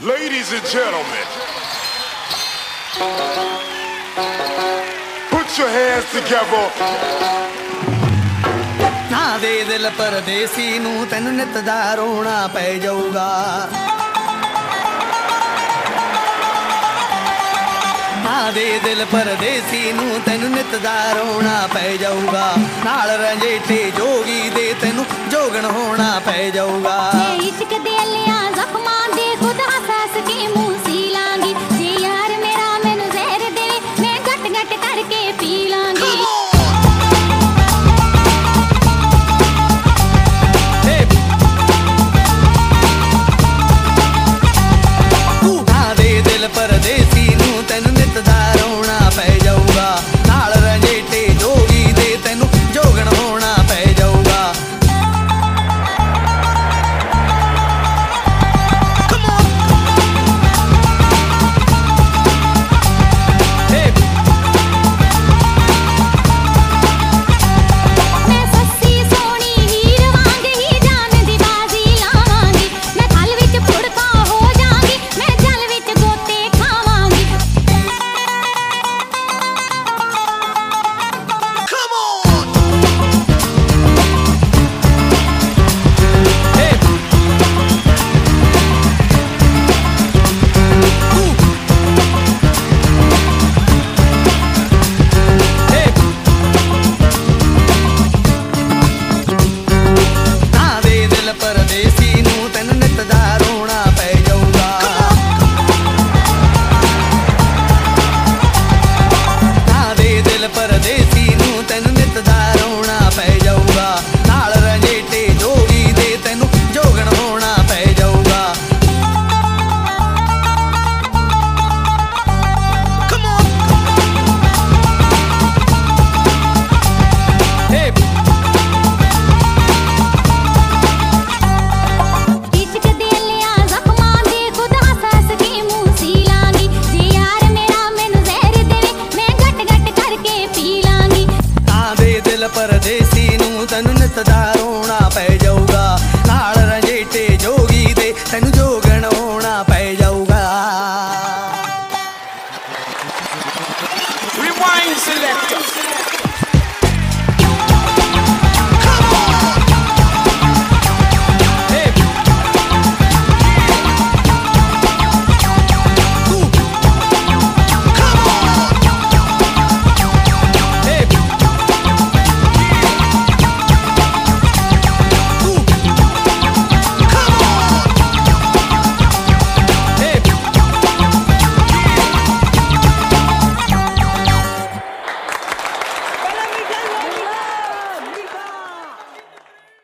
Ladies and gentlemen, put your hands together. ना दे दिल परदेसी नू तेन नित दा रोना पै जाऊगा। ना दे दिल परदेसी नू तेन नित दा रोना पै जाऊगा। नाल रंजेठे जोगी दे तेनू जोगण होना पै जाऊगा। इश्क दे लिया